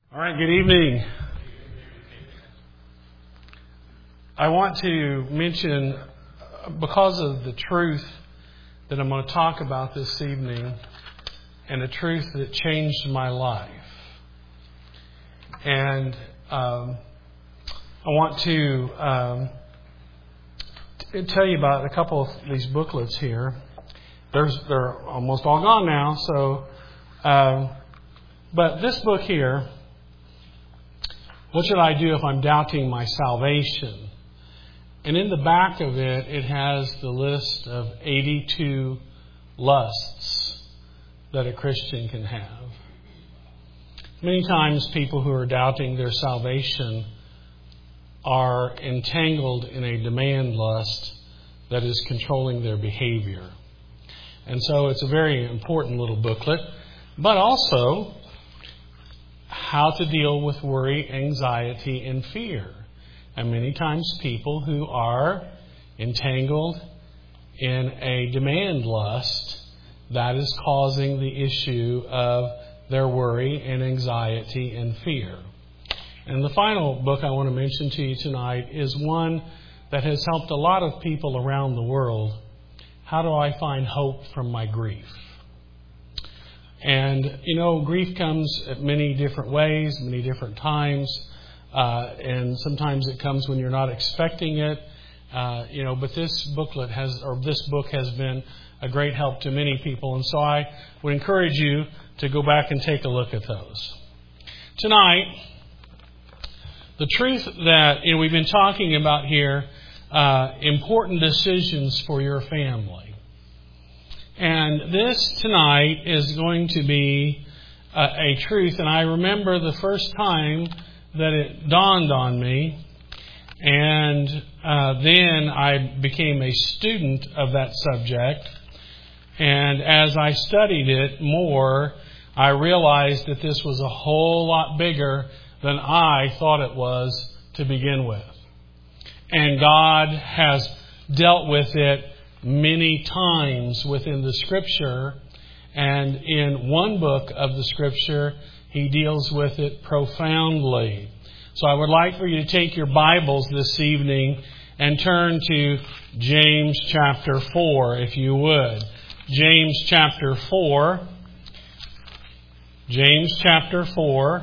All right, good evening. I want to mention, because of the truth that I'm going to talk about this evening, and a truth that changed my life. And I want to tell you about a couple of these booklets here. They're almost all gone now, so but this book here, What Should I Do If I'm Doubting My Salvation? And in the back of it, it has the list of 82 lusts that a Christian can have. Many times people who are doubting their salvation are entangled in a demand lust that is controlling their behavior. And so it's a very important little booklet, but also how to deal with worry, anxiety, and fear. And many times people who are entangled in a demand lust, that is causing the issue of their worry and anxiety and fear. And the final book I want to mention to you tonight is one that has helped a lot of people around the world. How do I find hope from my grief? And, grief comes at many different ways, many different times. And sometimes it comes when you're not expecting it. But this book has been a great help to many people. And so I would encourage you to go back and take a look at those. Tonight, the truth that we've been talking about here, important decisions for your family. And this tonight is going to be a truth. And I remember the first time that it dawned on me. And then I became a student of that subject. And as I studied it more, I realized that this was a whole lot bigger than I thought it was to begin with. And God has dealt with it many times within the Scripture, and in one book of the Scripture, He deals with it profoundly. So I would like for you to take your Bibles this evening and turn to James chapter 4, if you would. James chapter 4. James chapter 4.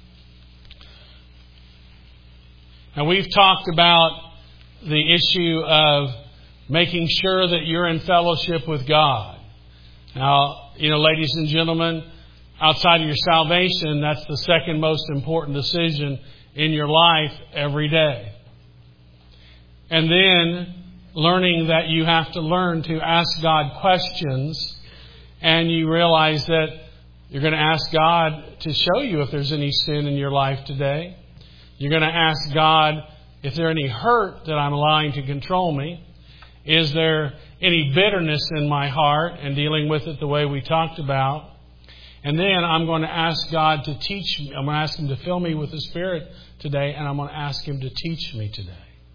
Now we've talked about the issue of making sure that you're in fellowship with God. Now, ladies and gentlemen, outside of your salvation, that's the second most important decision in your life every day. And then learning that you have to learn to ask God questions, and you realize that you're going to ask God to show you if there's any sin in your life today. You're going to ask God if there's any hurt that I'm allowing to control me. Is there any bitterness in my heart, and dealing with it the way we talked about? And then I'm going to ask God to teach me. I'm going to ask Him to fill me with the Spirit today, and I'm going to ask Him to teach me today.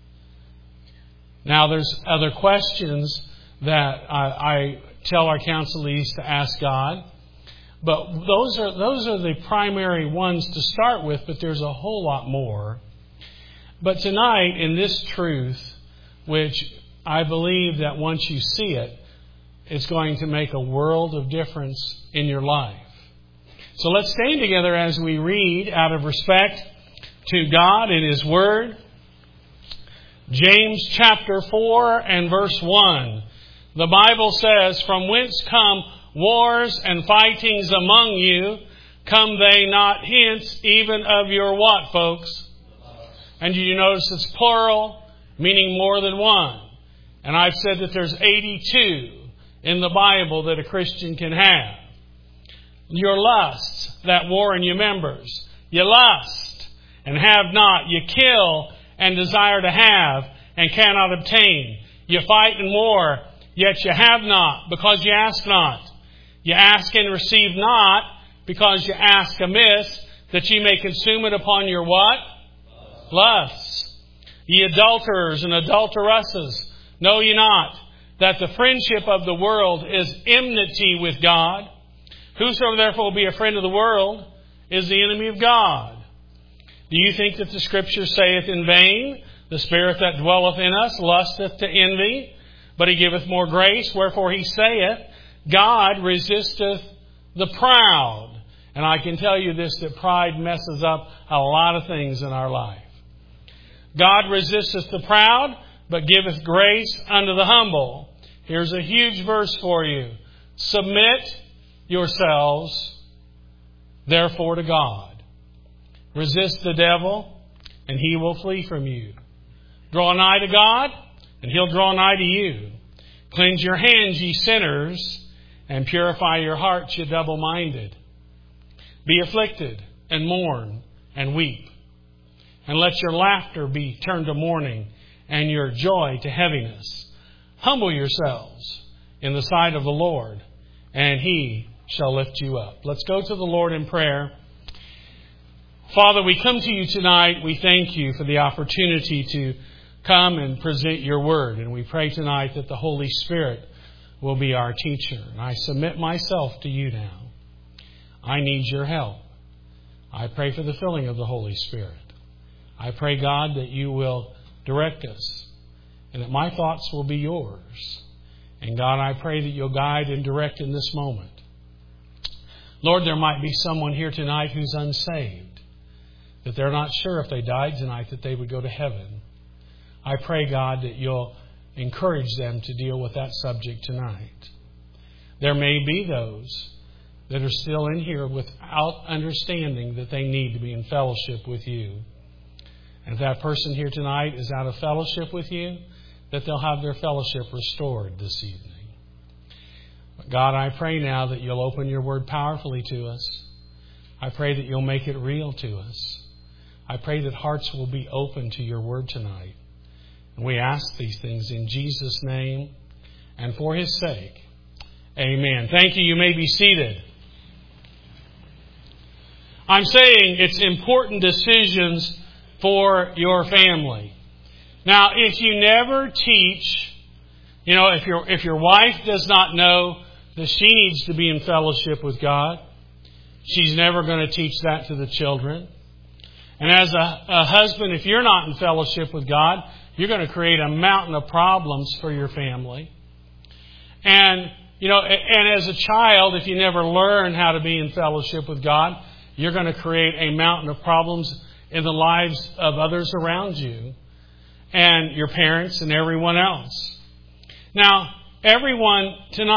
Now, there's other questions that I tell our counselees to ask God, but those are the primary ones to start with, but there's a whole lot more. But tonight, in this truth, which I believe that once you see it, it's going to make a world of difference in your life. So let's stand together as we read out of respect to God and His Word. James chapter 4 and verse 1. The Bible says, "From whence come wars and fightings among you? Come they not hence, even of your" what, folks? And you notice it's plural, meaning more than one. And I've said that there's 82 in the Bible that a Christian can have. Your lusts that war in your members. You lust and have not. You kill and desire to have and cannot obtain. You fight and war, yet you have not, because you ask not. You ask and receive not, because you ask amiss, that ye may consume it upon your what? Lusts. Ye adulterers and adulteresses, know ye not that the friendship of the world is enmity with God? Whosoever therefore will be a friend of the world is the enemy of God. Do you think that the Scripture saith in vain, the Spirit that dwelleth in us lusteth to envy, but He giveth more grace? Wherefore He saith, God resisteth the proud. And I can tell you this, that pride messes up a lot of things in our life. God resisteth the proud, but giveth grace unto the humble. Here's a huge verse for you. Submit yourselves, therefore, to God. Resist the devil, and he will flee from you. Draw nigh to God, and He'll draw nigh to you. Cleanse your hands, ye sinners, and purify your hearts, ye double-minded. Be afflicted, and mourn, and weep. And let your laughter be turned to mourning, and your joy to heaviness. Humble yourselves in the sight of the Lord, and He shall lift you up. Let's go to the Lord in prayer. Father, we come to You tonight. We thank You for the opportunity to come and present Your Word. And we pray tonight that the Holy Spirit will be our teacher. And I submit myself to You now. I need Your help. I pray for the filling of the Holy Spirit. I pray, God, that You will direct us and that my thoughts will be Yours. And God, I pray that You'll guide and direct in this moment. Lord, there might be someone here tonight who's unsaved, that they're not sure if they died tonight that they would go to heaven. I pray, God, that You'll encourage them to deal with that subject tonight. There may be those that are still in here without understanding that they need to be in fellowship with You. And if that person here tonight is out of fellowship with You, that they'll have their fellowship restored this evening. But God, I pray now that You'll open Your Word powerfully to us. I pray that You'll make it real to us. I pray that hearts will be open to Your Word tonight. And we ask these things in Jesus' name and for His sake. Amen. Thank you. You may be seated. I'm saying it's important decisions for your family. Now, if you never teach, if your wife does not know that she needs to be in fellowship with God, she's never going to teach that to the children. And as a husband, if you're not in fellowship with God, you're going to create a mountain of problems for your family. And as a child, if you never learn how to be in fellowship with God, you're going to create a mountain of problems in the lives of others around you and your parents and everyone else. Now, everyone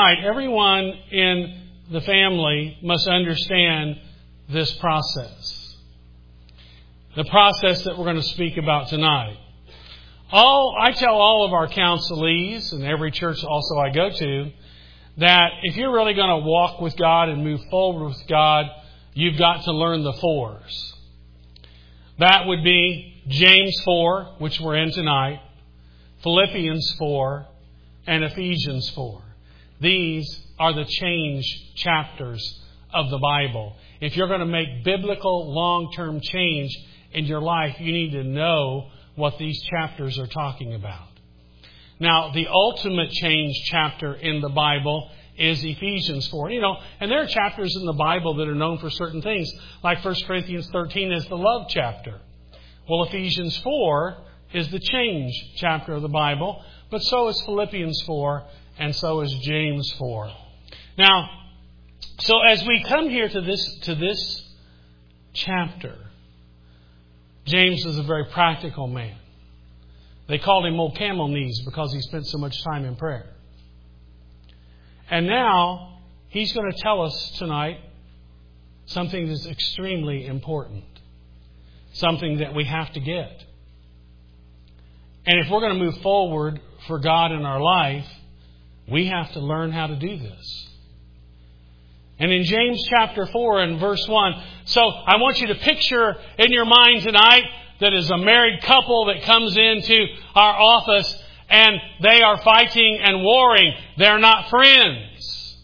in the family must understand this process. The process that we're going to speak about tonight. I tell all of our counselees, and every church also I go to, that if you're really going to walk with God and move forward with God, you've got to learn the fours. That would be James 4, which we're in tonight, Philippians 4, and Ephesians 4. These are the change chapters of the Bible. If you're going to make biblical long-term change in your life, you need to know what these chapters are talking about. Now, the ultimate change chapter in the Bible is Ephesians 4. And there are chapters in the Bible that are known for certain things, like 1 Corinthians 13 is the love chapter. Well, Ephesians 4 is the change chapter of the Bible, but so is Philippians 4, and so is James 4. Now, so as we come here to this chapter, James is a very practical man. They called him Old Camel Knees because he spent so much time in prayer. And now, he's going to tell us tonight something that's extremely important. Something that we have to get. And if we're going to move forward for God in our life, we have to learn how to do this. And in James chapter 4 and verse 1, so I want you to picture in your mind tonight that is a married couple that comes into our office and they are fighting and warring. They're not friends.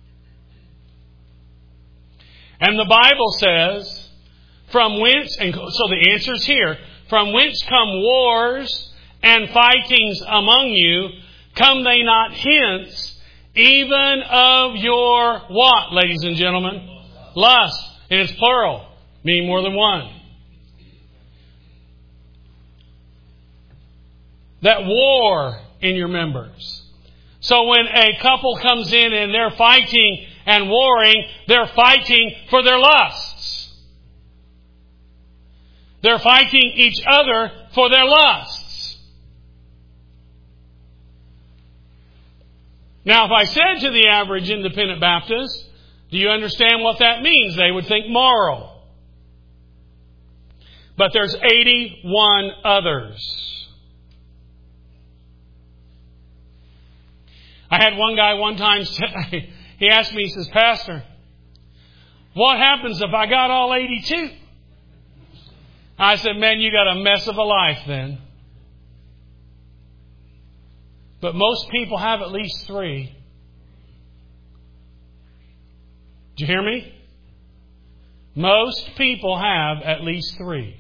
And the Bible says, from whence, and so the answer is here, from whence come wars and fightings among you? Come they not hence, even of your what, ladies and gentlemen? Lust. And it's plural, meaning more than one. that war in your members. So when a couple comes in and they're fighting and warring, they're fighting for their lusts. They're fighting each other for their lusts. Now, if I said to the average independent Baptist, do you understand what that means? They would think moral. But there's 81 others. I had one guy one time, he asked me, he says, Pastor, what happens if I got all 82? I said, man, you got a mess of a life then. But most people have at least 3. Did you hear me? Most people have at least 3.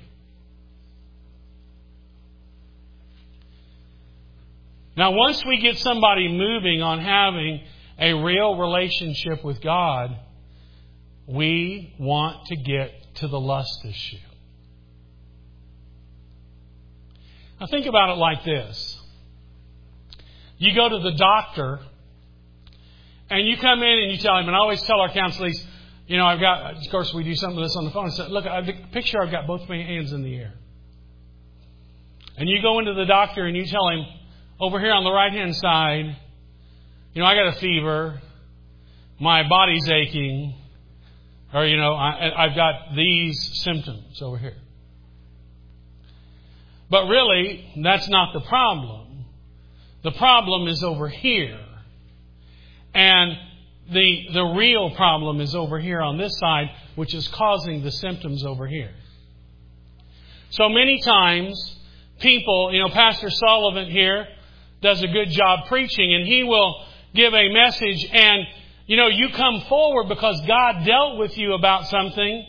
Now, once we get somebody moving on having a real relationship with God, we want to get to the lust issue. Now, think about it like this. You go to the doctor, and you come in and you tell him, and I always tell our counselees, you know, I've got, of course, we do some of this on the phone. I said, look, picture I've got both my hands in the air. And you go into the doctor and you tell him, over here on the right-hand side, you know, I got a fever, my body's aching, or, you know, I've got these symptoms over here. But really, that's not the problem. The problem is over here. And the real problem is over here on this side, which is causing the symptoms over here. So many times, people, you know, Pastor Sullivan here does a good job preaching, and he will give a message, and, you know, you come forward because God dealt with you about something,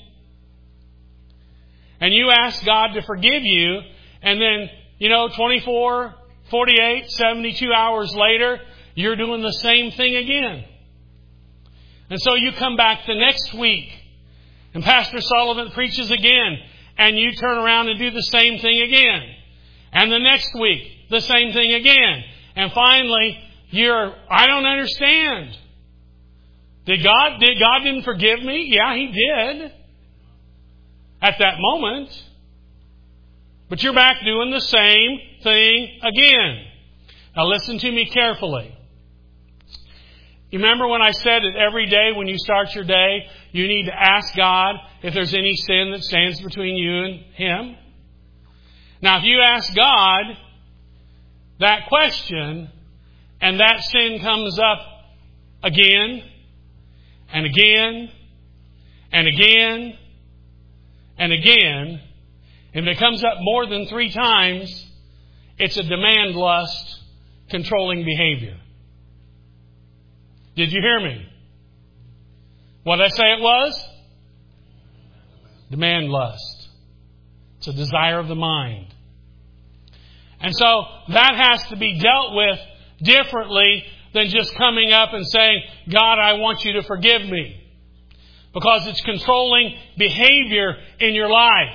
and you ask God to forgive you, and then, you know, 24, 48, 72 hours later, you're doing the same thing again. And so you come back the next week, and Pastor Sullivan preaches again, and you turn around and do the same thing again. And the next week, the same thing again. And finally, I don't understand. Did God didn't forgive me? Yeah, He did. At that moment. But you're back doing the same thing again. Now listen to me carefully. You remember when I said that every day when you start your day, you need to ask God if there's any sin that stands between you and Him? Now, if you ask God that question, and that sin comes up again, and again, and again, and again, and if it comes up more than 3 times, it's a demand lust controlling behavior. Did you hear me? What did I say it was? Demand lust. It's a desire of the mind. And so that has to be dealt with differently than just coming up and saying, God, I want you to forgive me. Because it's controlling behavior in your life.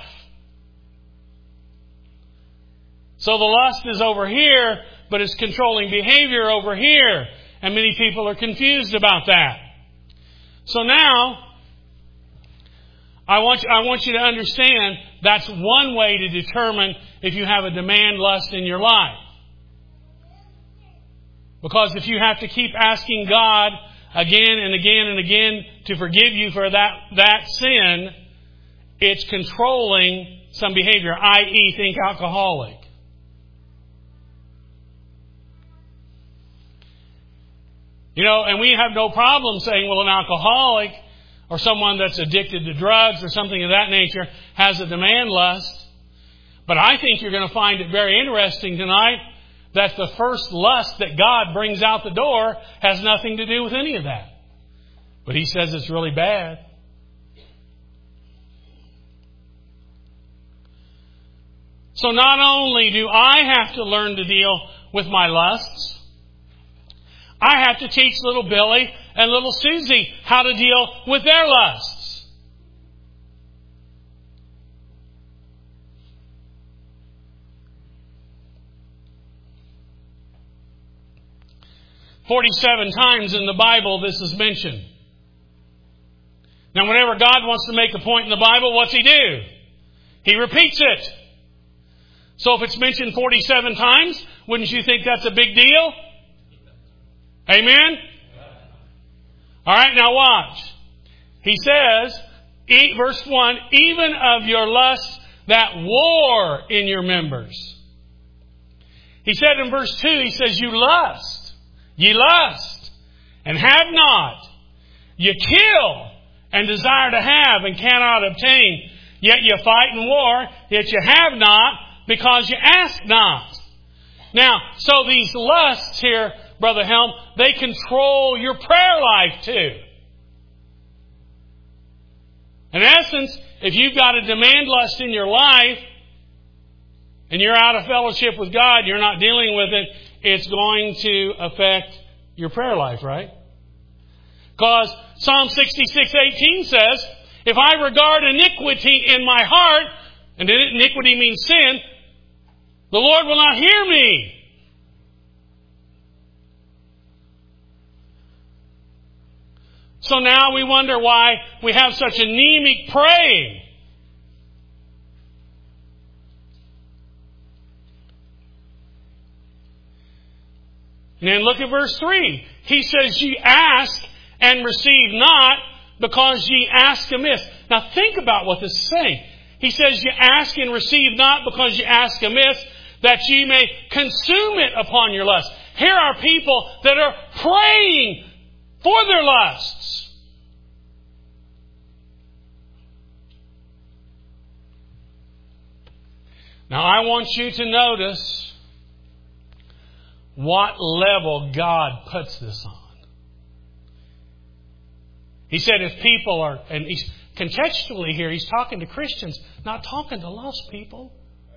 So the lust is over here, but it's controlling behavior over here. And many people are confused about that. So now, I want you to understand that's one way to determine if you have a demand lust in your life. Because if you have to keep asking God again and again and again to forgive you for that sin, it's controlling some behavior, i.e. think alcoholic. You know, and we have no problem saying, well, an alcoholic or someone that's addicted to drugs or something of that nature has a demand lust. But I think you're going to find it very interesting tonight that the first lust that God brings out the door has nothing to do with any of that. But He says it's really bad. So not only do I have to learn to deal with my lusts, I have to teach little Billy and little Susie how to deal with their lusts. 47 times in the Bible this is mentioned. Now, whenever God wants to make a point in the Bible, what's He do? He repeats it. So if it's mentioned 47 times, wouldn't you think that's a big deal? Amen? All right, now watch. He says, verse 1, even of your lusts that war in your members. He said in verse 2, He says, ye lust, and have not. You kill, and desire to have, and cannot obtain. Yet you fight and war, yet you have not, because you ask not. Now, so these lusts here, Brother Helm, they control your prayer life too. In essence, if you've got a demand lust in your life, and you're out of fellowship with God, you're not dealing with it, it's going to affect your prayer life, right? Because Psalm 66:18 says, if I regard iniquity in my heart, and iniquity means sin, the Lord will not hear me. So now we wonder why we have such anemic praying. And then look at verse 3. He says, ye ask and receive not, because ye ask amiss. Now think about what this is saying. He says, ye ask and receive not, because ye ask amiss, that ye may consume it upon your lust. Here are people that are praying for their lusts. Now I want you to notice what level God puts this on. He said if people are, and he's contextually here, he's talking to Christians, not talking to lost people.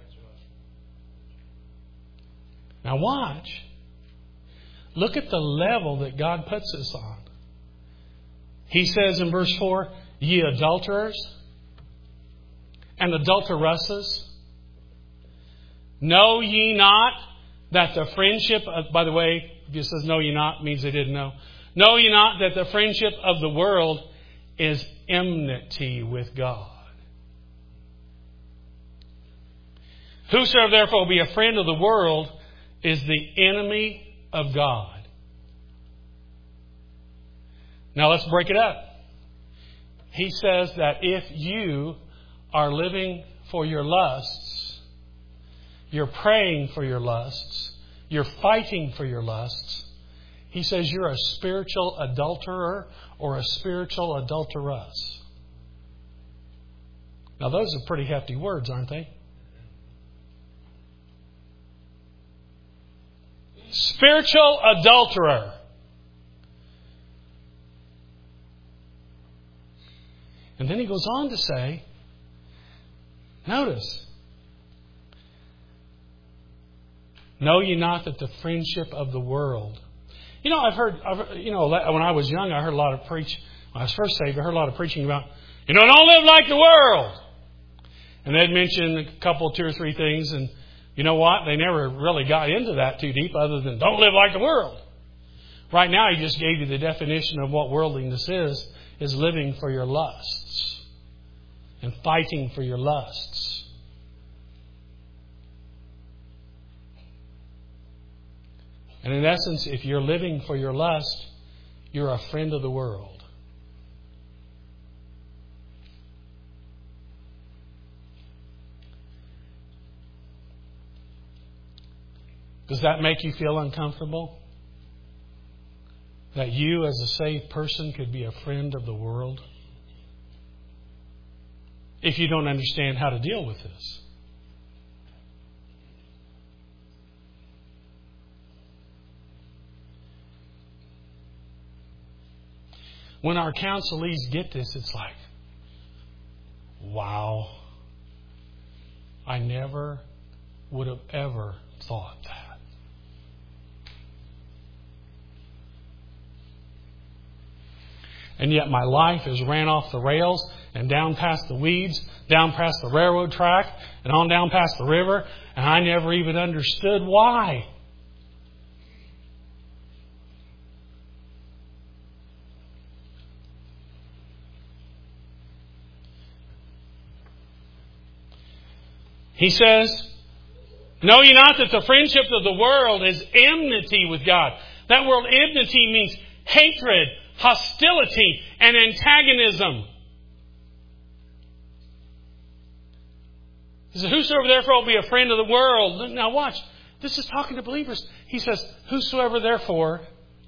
Now watch. Look at the level that God puts this on. He says in verse 4, ye adulterers and adulteresses, know ye not that the friendship of, by the way, if it says know ye not, means they didn't know. Know ye not that the friendship of the world is enmity with God? Whosoever therefore will be a friend of the world is the enemy of God. Now let's break it up. He says that if you are living for your lusts, you're praying for your lusts, you're fighting for your lusts, he says you're a spiritual adulterer or a spiritual adulteress. Now those are pretty hefty words, aren't they? Spiritual adulterer. And then he goes on to say, notice, know ye not that the friendship of the world. You know, I've heard, when I was young, I heard a lot of when I was first saved, I heard a lot of preaching about, don't live like the world. And they'd mention a couple, 2 or 3 things, and you know what? They never really got into that too deep other than don't live like the world. Right now, he just gave you the definition of what worldliness is living for your lusts and fighting for your lusts. And in essence, if you're living for your lust, you're a friend of the world. Does that make you feel uncomfortable? That you as a saved person could be a friend of the world? If you don't understand how to deal with this. When our counselees get this, it's like, wow, I never would have ever thought that. And yet my life has ran off the rails and down past the weeds, down past the railroad track, and on down past the river, and I never even understood why. He says, know ye not that the friendship of the world is enmity with God? That word enmity means hatred, hostility, and antagonism. He says, whosoever therefore will be a friend of the world. Now watch. This is talking to believers. He says, whosoever therefore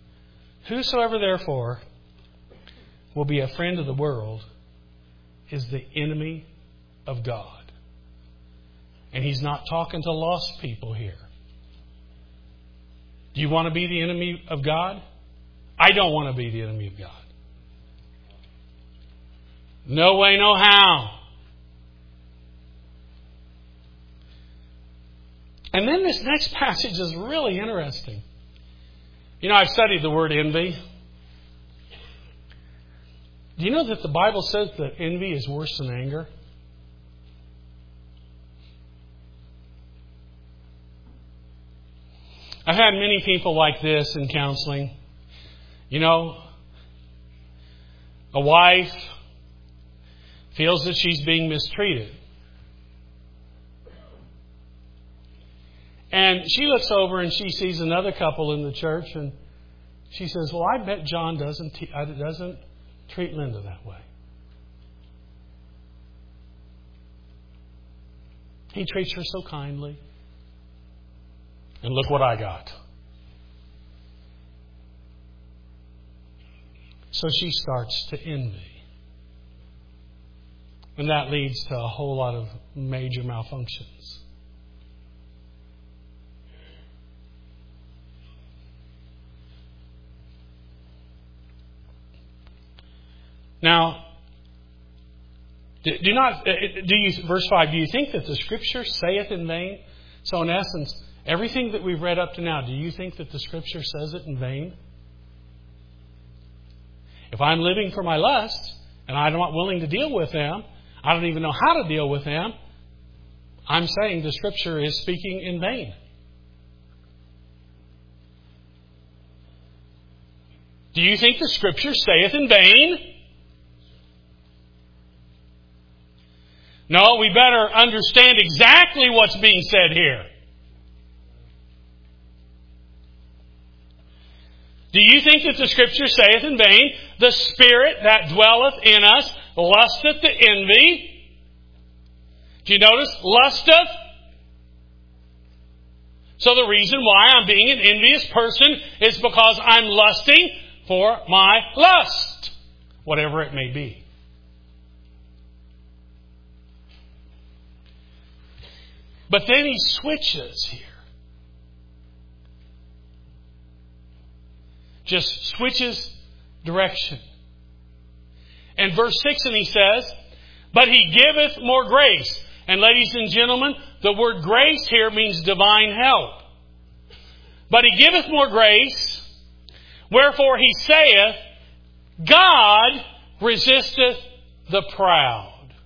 will be a friend of the world is the enemy of God. And He's not talking to lost people here. Do you want to be the enemy of God? I don't want to be the enemy of God. No way, no how. And then this next passage is really interesting. You know, I've studied the word envy. Do you know that the Bible says that envy is worse than anger? I've had many people like this in counseling. You know, a wife feels that she's being mistreated. And she looks over and she sees another couple in the church and she says, well, I bet John doesn't treat Linda that way. He treats her so kindly. And look what I got. So she starts to envy. And that leads to a whole lot of major malfunctions. Now, verse 5, do you think that the Scripture saith in vain? So in essence, everything that we've read up to now, do you think that the Scripture says it in vain? If I'm living for my lust, and I'm not willing to deal with them, I don't even know how to deal with them, I'm saying the Scripture is speaking in vain. Do you think the Scripture saith in vain? No, we better understand exactly what's being said here. Do you think that the Scripture saith in vain, the Spirit that dwelleth in us lusteth to envy? Do you notice? Lusteth. So the reason why I'm being an envious person is because I'm lusting for my lust, whatever it may be. But then he switches here. Just switches direction. And verse 6, and he says, but He giveth more grace. And ladies and gentlemen, the word grace here means divine help. But He giveth more grace, wherefore He saith, God resisteth the proud.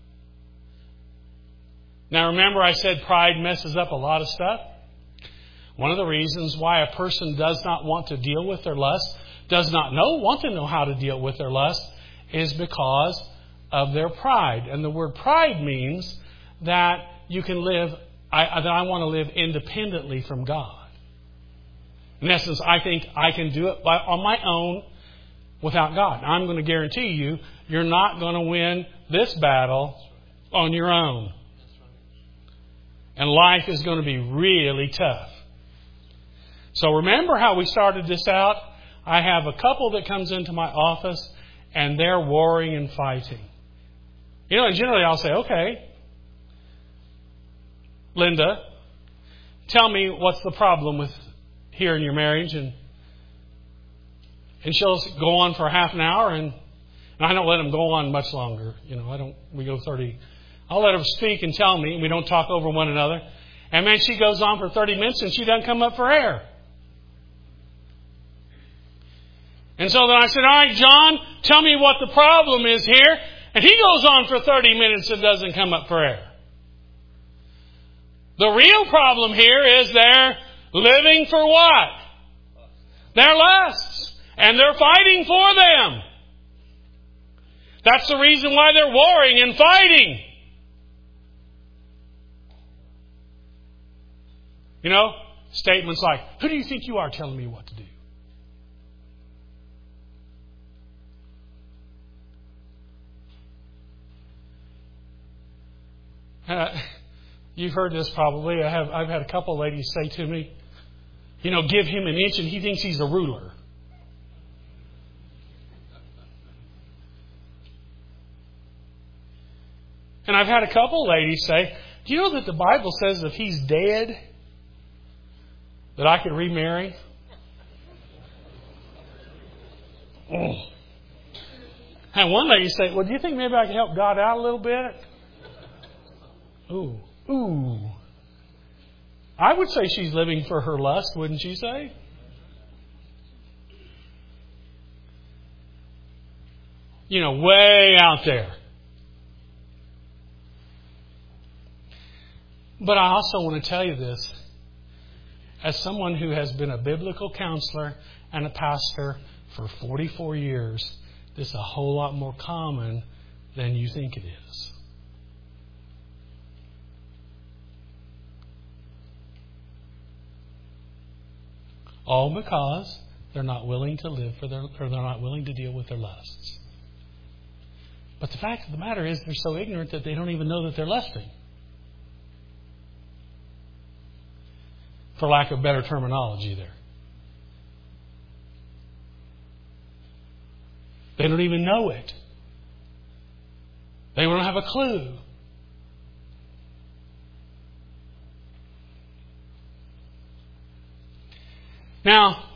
Now remember I said pride messes up a lot of stuff? One of the reasons why a person does not want to deal with their lust, does not want to know how to deal with their lust, is because of their pride. And the word pride means that you can live, that I want to live independently from God. In essence, I think I can do it on my own without God. I'm going to guarantee you, you're not going to win this battle on your own. And life is going to be really tough. So remember how we started this out? I have a couple that comes into my office and they're warring and fighting. You know, and generally I'll say, okay, Linda, tell me what's the problem with here in your marriage. And she'll go on for half an hour and I don't let them go on much longer. You know, we go 30. I'll let her speak and tell me. We don't talk over one another. And man, she goes on for 30 minutes and she doesn't come up for air. And so then I said, all right, John, tell me what the problem is here. And he goes on for 30 minutes and doesn't come up for air. The real problem here is they're living for what? Their lusts. And they're fighting for them. That's the reason why they're warring and fighting. You know, statements like, who do you think you are telling me what to do? You've heard this probably. I've had a couple of ladies say to me, you know, give him an inch and he thinks he's a ruler. And I've had a couple of ladies say, do you know that the Bible says if he's dead, that I could remarry? Oh. And one lady said, well, do you think maybe I can help God out a little bit? Ooh. I would say she's living for her lust, wouldn't you say? You know, way out there. But I also want to tell you this. As someone who has been a biblical counselor and a pastor for 44 years, this is a whole lot more common than you think it is. All because they're not willing to live for or they're not willing to deal with their lusts. But the fact of the matter is they're so ignorant that they don't even know that they're lusting. For lack of better terminology there. They don't even know it. They don't have a clue. Now,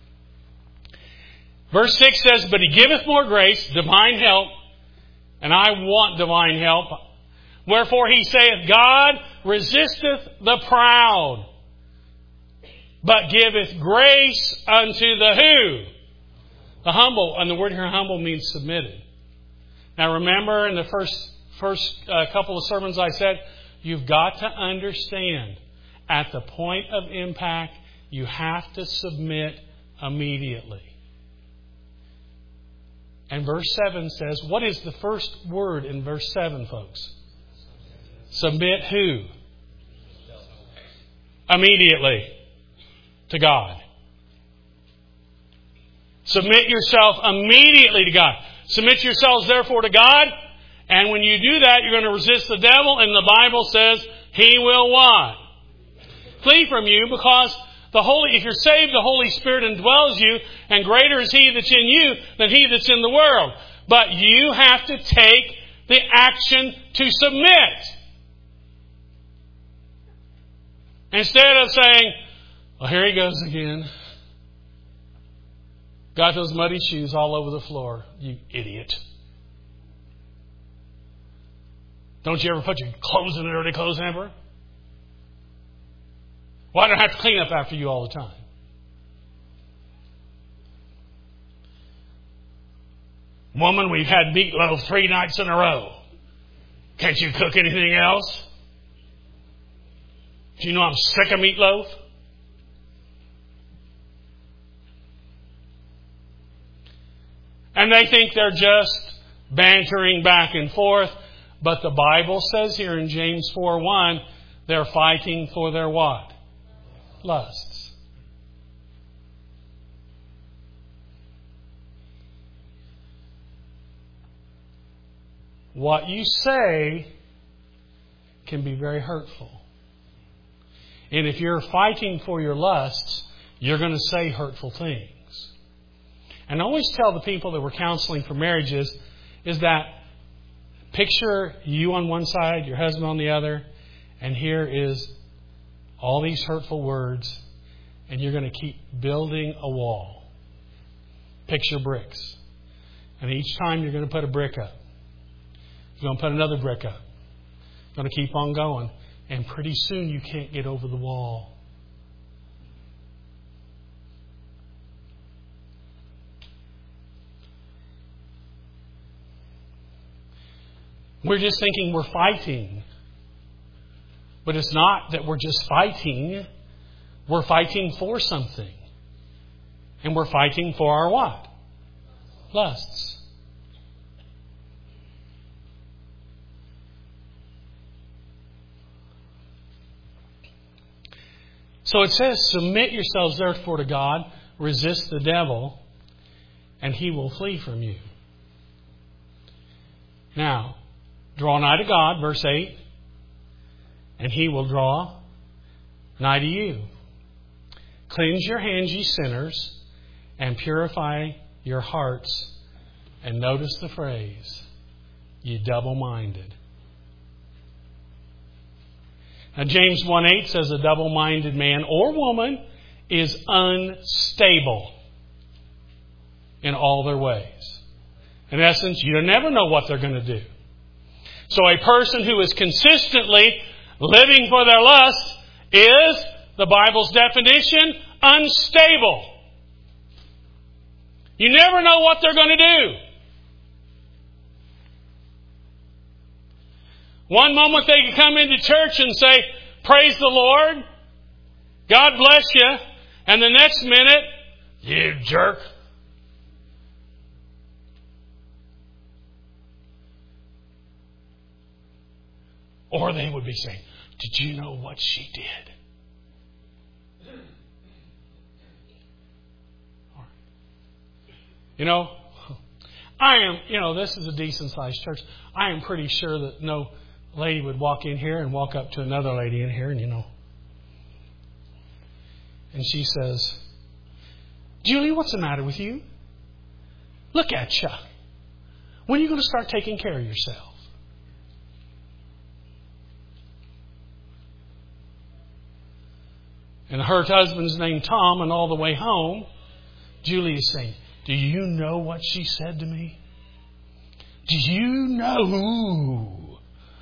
verse 6 says, but he giveth more grace, divine help, and I want divine help. Wherefore he saith, God resisteth the proud, but giveth grace unto the who? The humble. And the word here, humble, means submitted. Now remember in the first couple of sermons I said, you've got to understand, at the point of impact, you have to submit immediately. And verse 7 says, what is the first word in verse 7, folks? Submit who? Immediately to God. Submit yourself immediately to God. Submit yourselves therefore to God. And when you do that, you're going to resist the devil. And the Bible says he will what? Flee from you, because if you're saved, the Holy Spirit indwells you, and greater is He that's in you than he that's in the world. But you have to take the action to submit. Instead of saying, well, here he goes again. Got those muddy shoes all over the floor. You idiot. Don't you ever put your clothes in the dirty clothes hamper? Why do I have to clean up after you all the time? Woman, we've had meatloaf 3 nights in a row. Can't you cook anything else? Do you know I'm sick of meatloaf? And they think they're just bantering back and forth. But the Bible says here in James 4:1, they're fighting for their what? Lusts. What you say can be very hurtful. And if you're fighting for your lusts, you're going to say hurtful things. And I always tell the people that we're counseling for marriages is that picture you on one side, your husband on the other, and here is all these hurtful words, and you're going to keep building a wall. Picture bricks. And each time you're going to put a brick up. You're going to put another brick up. You're going to keep on going. And pretty soon you can't get over the wall. We're just thinking we're fighting. But it's not that we're just fighting. We're fighting for something. And we're fighting for our what? Lusts. So it says, submit yourselves therefore to God, resist the devil, and he will flee from you. Now, draw nigh to God, verse 8, and he will draw nigh to you. Cleanse your hands, ye sinners, and purify your hearts. And notice the phrase, ye double-minded. Now, James 1:8 says a double-minded man or woman is unstable in all their ways. In essence, you never know what they're going to do. So a person who is consistently living for their lust is, the Bible's definition, unstable. You never know what they're going to do. One moment they can come into church and say, praise the Lord, God bless you. And the next minute, you jerk. Or they would be saying, did you know what she did? This is a decent sized church. I am pretty sure that no lady would walk in here and walk up to another lady in here and she says, Julie, what's the matter with you? Look at you. When are you going to start taking care of yourself? And her husband's named Tom, and all the way home, Julie is saying, do you know what she said to me? Do you know?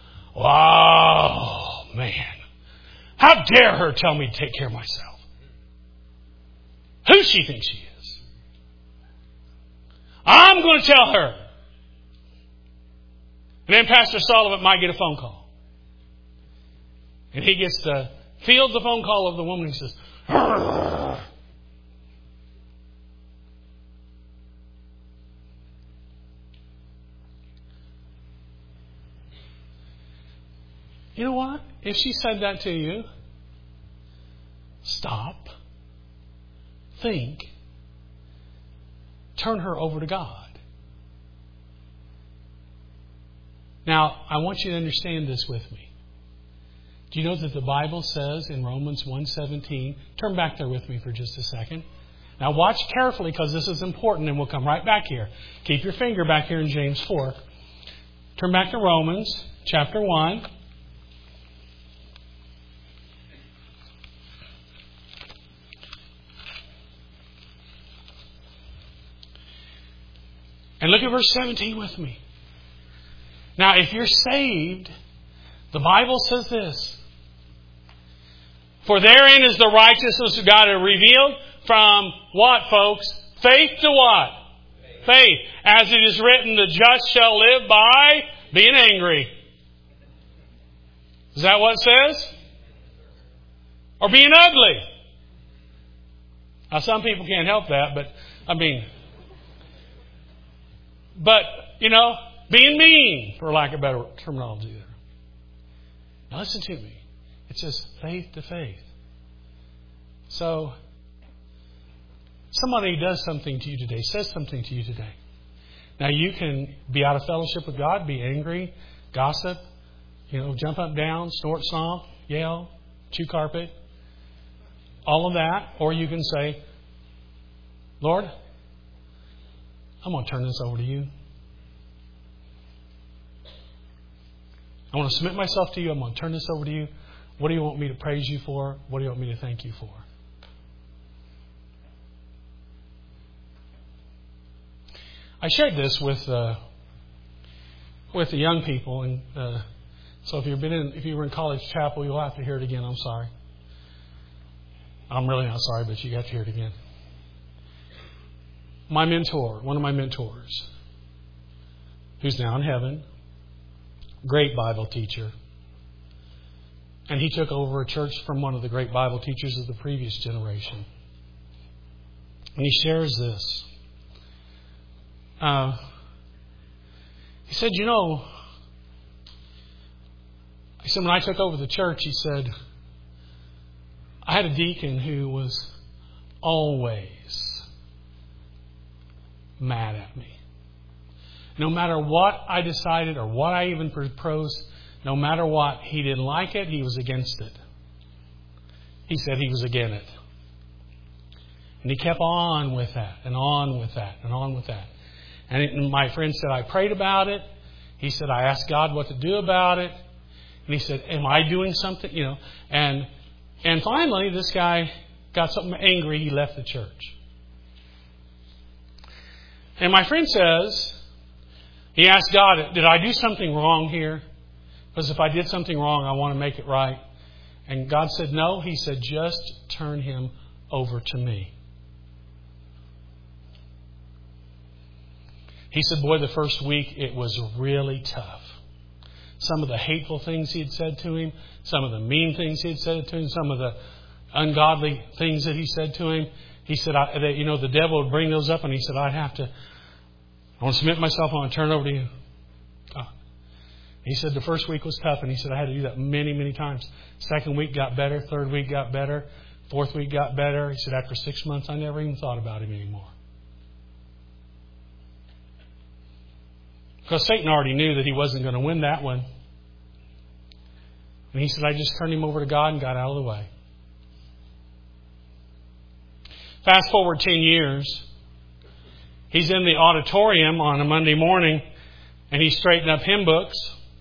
Oh, man. How dare her tell me to take care of myself? Who she thinks she is? I'm going to tell her. And then Pastor Sullivan might get a phone call. And he gets to field the phone call of the woman. He says, "Arr." You know what? If she said that to you, stop, think, turn her over to God. Now, I want you to understand this with me. Do you know that the Bible says in Romans 1:17, turn back there with me for just a second. Now watch carefully because this is important and we'll come right back here. Keep your finger back here in James 4. Turn back to Romans chapter 1. And look at verse 17 with me. Now, if you're saved, the Bible says this. For therein is the righteousness of God revealed from what, folks? Faith to what? Faith. As it is written, the just shall live by being angry. Is that what it says? Or being ugly? Now, some people can't help that, but being mean, for lack of better terminology there. Now listen to me. It says faith to faith. So, somebody does something to you today, says something to you today. Now you can be out of fellowship with God, be angry, gossip, jump up, down, snort, stomp, yell, chew carpet, all of that. Or you can say, Lord, I'm going to turn this over to you. I want to submit myself to you. I'm going to turn this over to you. What do you want me to praise you for? What do you want me to thank you for? I shared this with the young people, and so if you were in college chapel, you'll have to hear it again. I'm sorry. I'm really not sorry, but you have to hear it again. One of my mentors, who's now in heaven, great Bible teacher. And he took over a church from one of the great Bible teachers of the previous generation. And he shares this. He said, when I took over the church, he said, I had a deacon who was always mad at me. No matter what I decided or what I even proposed, no matter what, he didn't like it, he was against it. He said he was against it. And he kept on with that, and on with that, and on with that. And my friend said, I prayed about it. He said, I asked God what to do about it. And he said, am I doing something? And finally, this guy got something angry. He left the church. And my friend says, he asked God, did I do something wrong here? Because if I did something wrong, I want to make it right. And God said, no. He said, just turn him over to me. He said, boy, the first week it was really tough. Some of the hateful things he had said to him, some of the mean things he had said to him, some of the ungodly things that he said to him. He said, the devil would bring those up, and he said, I want to submit myself, I want to turn over to you. He said the first week was tough, and he said I had to do that many, many times. Second week got better, third week got better, fourth week got better. He said after 6 months, I never even thought about him anymore. Because Satan already knew that he wasn't going to win that one. And he said, I just turned him over to God and got out of the way. Fast forward 10 years. He's in the auditorium on a Monday morning, and he's straightening up hymn books.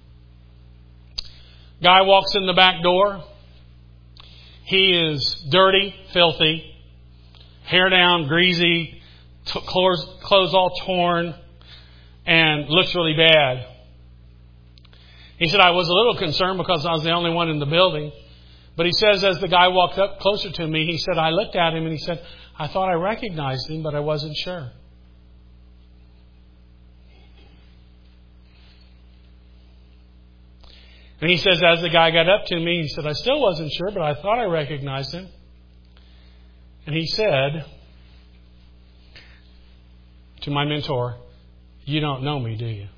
Guy walks in the back door. He is dirty, filthy, hair down, greasy, clothes all torn, and looks really bad. He said, I was a little concerned because I was the only one in the building. But he says, as the guy walked up closer to me, he said, I looked at him and he said, I thought I recognized him, but I wasn't sure. And he says, as the guy got up to me, he said, I still wasn't sure, but I thought I recognized him. And he said to my mentor, you don't know me, do you?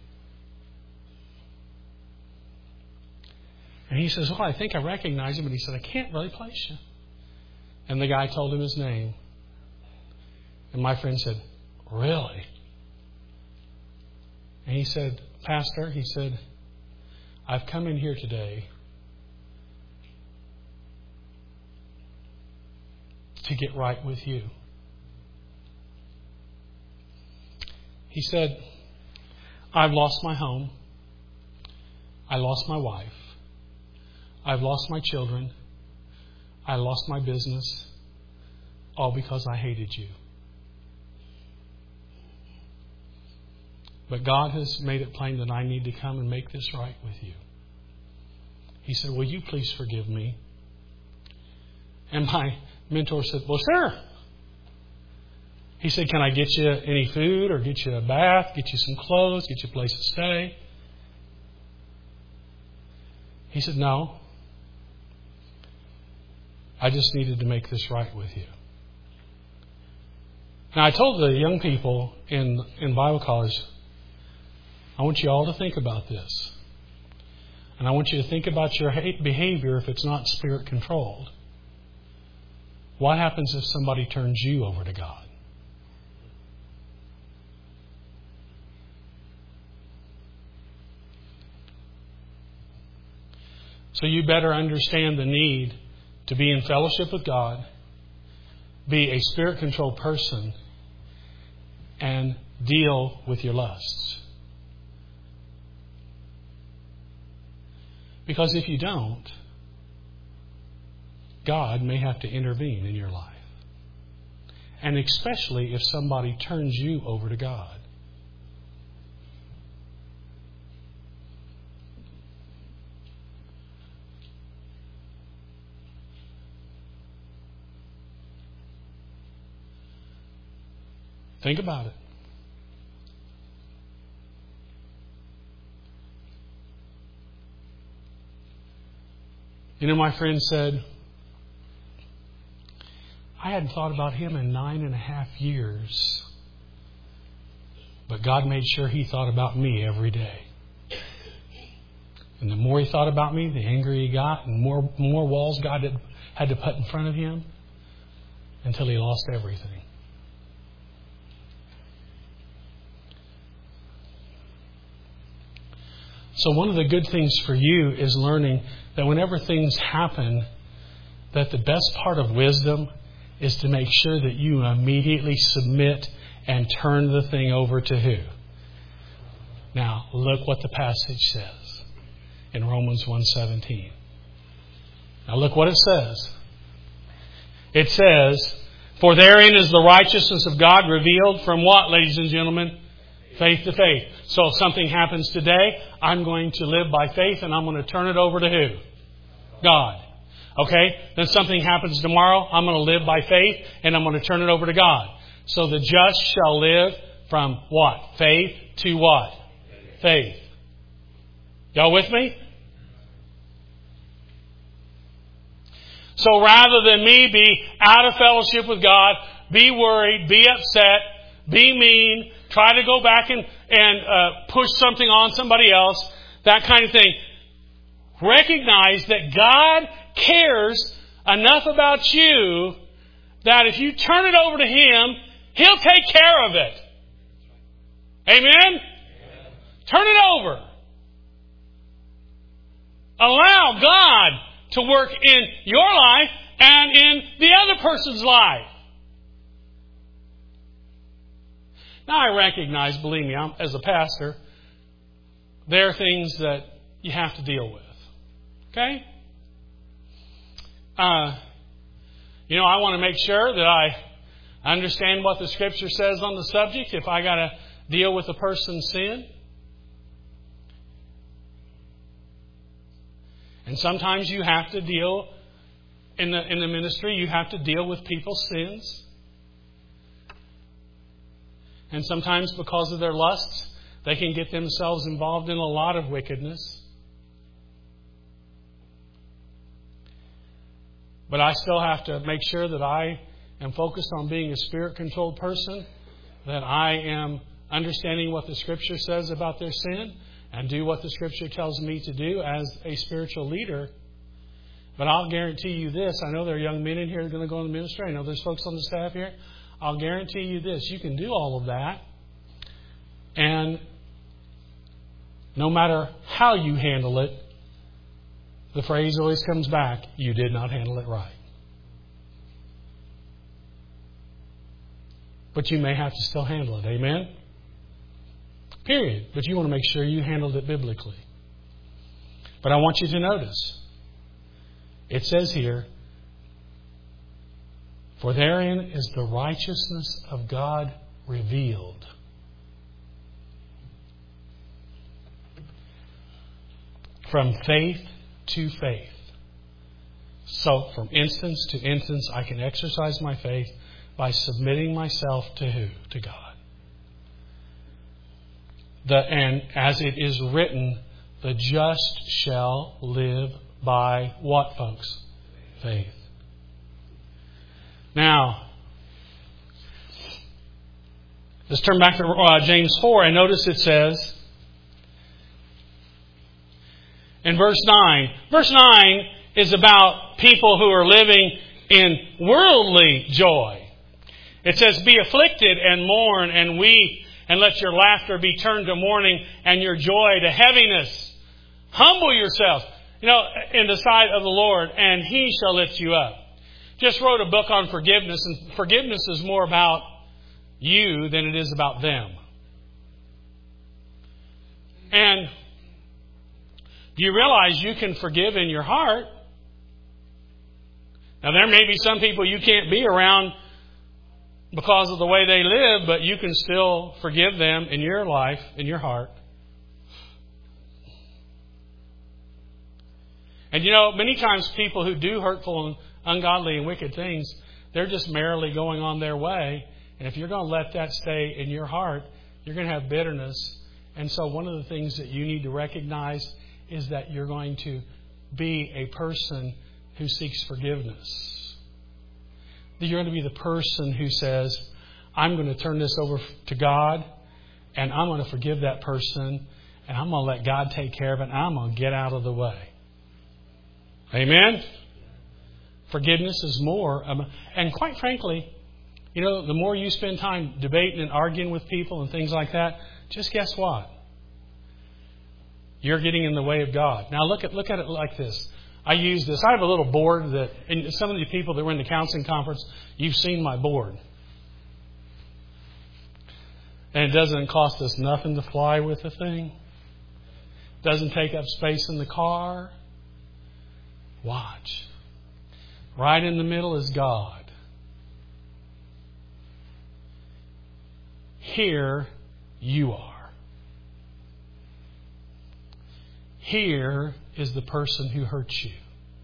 And he says, well, I think I recognize him. But he said, I can't really place you. And the guy told him his name. And my friend said, really? And he said, Pastor, he said, I've come in here today to get right with you. He said, I've lost my home. I lost my wife. I've lost my children. I lost my business. All because I hated you. But God has made it plain that I need to come and make this right with you. He said, will you please forgive me? And my mentor said, well, sure. He said, can I get you any food or get you a bath, get you some clothes, get you a place to stay? He said, no. I just needed to make this right with you. Now, I told the young people in Bible college, I want you all to think about this. And I want you to think about your behavior if it's not spirit controlled. What happens if somebody turns you over to God? So you better understand the need to be in fellowship with God, be a spirit-controlled person, and deal with your lusts. Because if you don't, God may have to intervene in your life. And especially if somebody turns you over to God. Think about it. You know, my friend said, I hadn't thought about him in 9.5 years. But God made sure He thought about me every day. And the more he thought about me, the angrier he got, and more walls God had to put in front of him until he lost everything. So one of the good things for you is learning that whenever things happen, that the best part of wisdom is to make sure that you immediately submit and turn the thing over to who? Now, look what the passage says in Romans 1:17. Now look what it says. It says, "For therein is the righteousness of God revealed from" what, ladies and gentlemen? Faith to faith. So if something happens today, I'm going to live by faith and I'm going to turn it over to who? God. Okay? Then something happens tomorrow, I'm going to live by faith and I'm going to turn it over to God. So the just shall live from what? Faith to what? Faith. Y'all with me? So rather than me be out of fellowship with God, be worried, be upset, be mean, try to go back and push something on somebody else, that kind of thing, recognize that God cares enough about you that if you turn it over to Him, He'll take care of it. Amen? Turn it over. Allow God to work in your life and in the other person's life. Now I recognize, believe me, as a pastor, there are things that you have to deal with. Okay? I want to make sure that I understand what the Scripture says on the subject if I got to deal with a person's sin. And sometimes you have to deal, in the ministry, you have to deal with people's sins. And sometimes because of their lusts, they can get themselves involved in a lot of wickedness. But I still have to make sure that I am focused on being a Spirit-controlled person, that I am understanding what the Scripture says about their sin, and do what the Scripture tells me to do as a spiritual leader. But I'll guarantee you this. I know there are young men in here who are going to go in the ministry. I know there's folks on the staff here. I'll guarantee you this. You can do all of that. And no matter how you handle it, the phrase always comes back, you did not handle it right. But you may have to still handle it. Amen? Period. But you want to make sure you handled it biblically. But I want you to notice, it says here, "For therein is the righteousness of God revealed." From faith to faith. So, from instance to instance, I can exercise my faith by submitting myself to who? To God. And as it is written, the just shall live by what, folks? Faith. Now, let's turn back to James 4 and notice it says in verse 9. Verse 9 is about people who are living in worldly joy. It says, "Be afflicted and mourn and weep, and let your laughter be turned to mourning and your joy to heaviness. Humble yourself, in the sight of the Lord, and He shall lift you up." Just wrote a book on forgiveness, and forgiveness is more about you than it is about them. And do you realize you can forgive in your heart? Now, there may be some people you can't be around because of the way they live, but you can still forgive them in your life, in your heart. And many times people who do hurtful and ungodly and wicked things, they're just merrily going on their way. And if you're going to let that stay in your heart, you're going to have bitterness. And so one of the things that you need to recognize is that you're going to be a person who seeks forgiveness. You're going to be the person who says, I'm going to turn this over to God, and I'm going to forgive that person, and I'm going to let God take care of it, and I'm going to get out of the way. Amen? Forgiveness is more. And quite frankly, you know, the more you spend time debating and arguing with people and things like that, just guess what? You're getting in the way of God. Now look at it like this. I use this. I have a little board that, and some of the people that were in the counseling conference, you've seen my board. And it doesn't cost us nothing to fly with the thing. Doesn't take up space in the car. Watch. Right in the middle is God. Here you are. Here is the person who hurt you.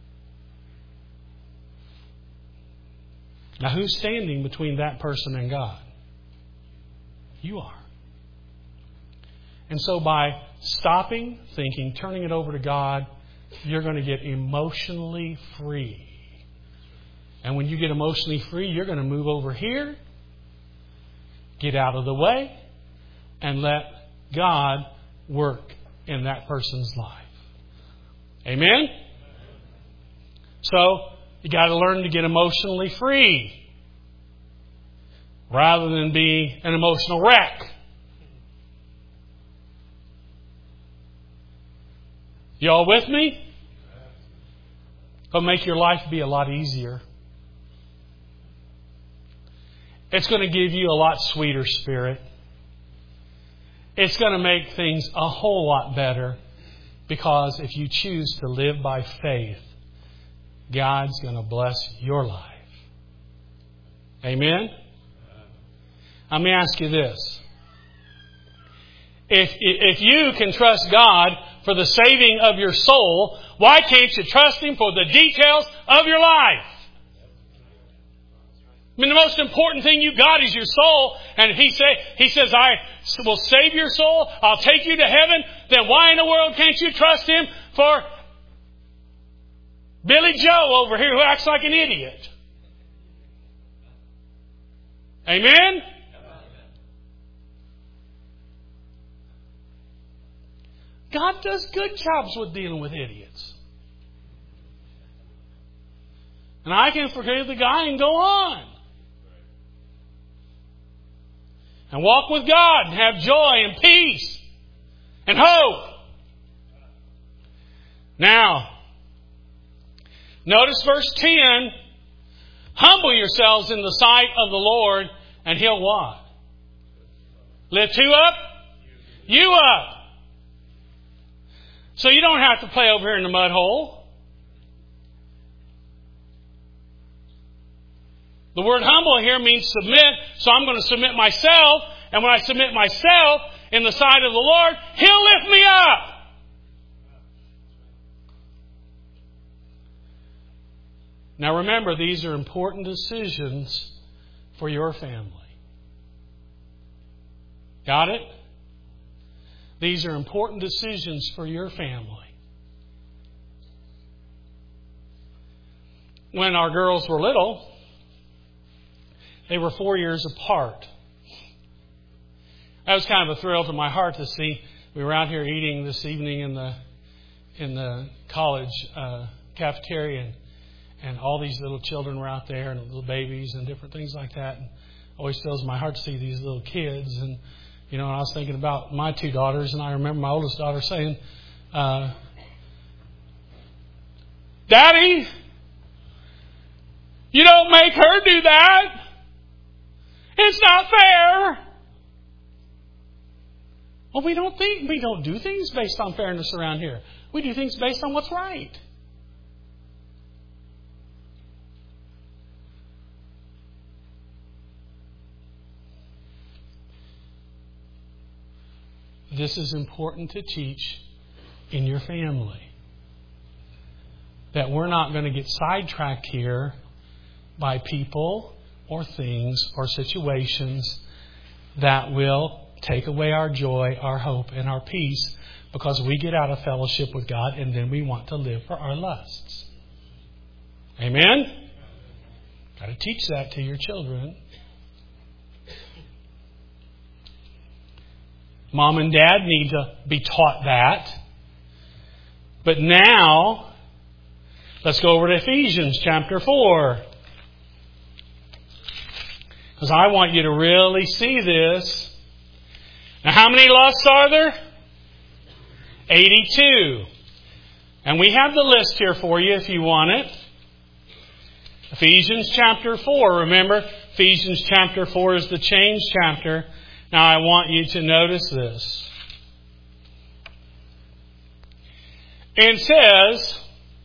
Now, who's standing between that person and God? You are. And so by stopping, thinking, turning it over to God, you're going to get emotionally free. And when you get emotionally free, you're going to move over here, get out of the way, and let God work in that person's life. Amen? So, you got to learn to get emotionally free rather than be an emotional wreck. You all with me? It'll make your life be a lot easier. It's going to give you a lot sweeter spirit. It's going to make things a whole lot better, because if you choose to live by faith, God's going to bless your life. Amen? Let me ask you this. If you can trust God for the saving of your soul, why can't you trust Him for the details of your life? I mean, the most important thing you got is your soul. And He says, I will save your soul. I'll take you to heaven. Then why in the world can't you trust Him for Billy Joe over here who acts like an idiot? Amen? God does good jobs with dealing with idiots. And I can forgive the guy and go on. And walk with God and have joy and peace and hope. Now, notice verse 10. Humble yourselves in the sight of the Lord, and He'll what? Lift who up? You up. So you don't have to play over here in the mud hole. The word humble here means submit, so I'm going to submit myself. And when I submit myself in the sight of the Lord, He'll lift me up. Now remember, these are important decisions for your family. Got it? These are important decisions for your family. When our girls were little, they were 4 years apart. That was kind of a thrill to my heart to see. We were out here eating this evening in the college cafeteria, and all these little children were out there, and little babies and different things like that. And it always fills my heart to see these little kids. And you know, I was thinking about my two daughters, and I remember my oldest daughter saying, "Daddy, you don't make her do that. It's not fair." Well, we don't do things based on fairness around here. We do things based on what's right. This is important to teach in your family. That we're not going to get sidetracked here by people or things or situations that will take away our joy, our hope, and our peace, because we get out of fellowship with God and then we want to live for our lusts. Amen? Got to teach that to your children. Mom and Dad need to be taught that. But now, let's go over to Ephesians chapter 4. Because I want you to really see this. Now, how many lusts are there? 82. And we have the list here for you if you want it. Ephesians chapter 4. Remember, Ephesians chapter 4 is the change chapter. Now, I want you to notice this. It says,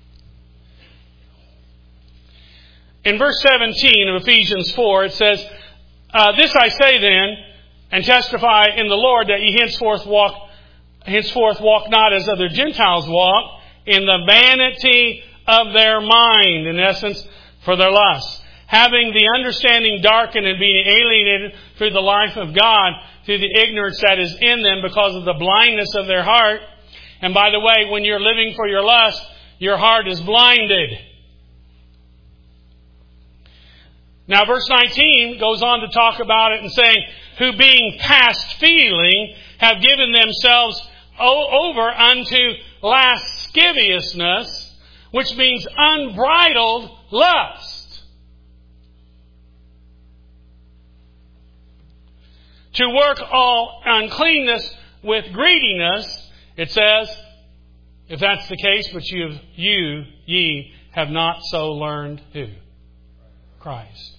in verse 17 of Ephesians 4, it says, this I say then, and testify in the Lord, that ye henceforth walk not as other Gentiles walk, in the vanity of their mind, in essence, for their lusts, having the understanding darkened and being alienated through the life of God, through the ignorance that is in them because of the blindness of their heart. And by the way, when you're living for your lust, your heart is blinded. Now, verse 19 goes on to talk about it and saying, who being past feeling have given themselves over unto lasciviousness, which means unbridled lust. To work all uncleanness with greediness, it says, if that's the case, but ye have not so learned who? Christ.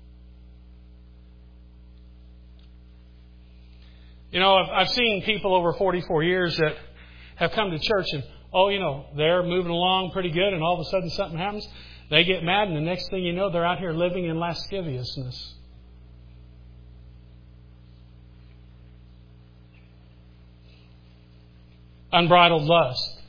You know, I've seen people over 44 years that have come to church and, they're moving along pretty good, and all of a sudden something happens. They get mad, and the next thing you know, they're out here living in lasciviousness. Unbridled lust.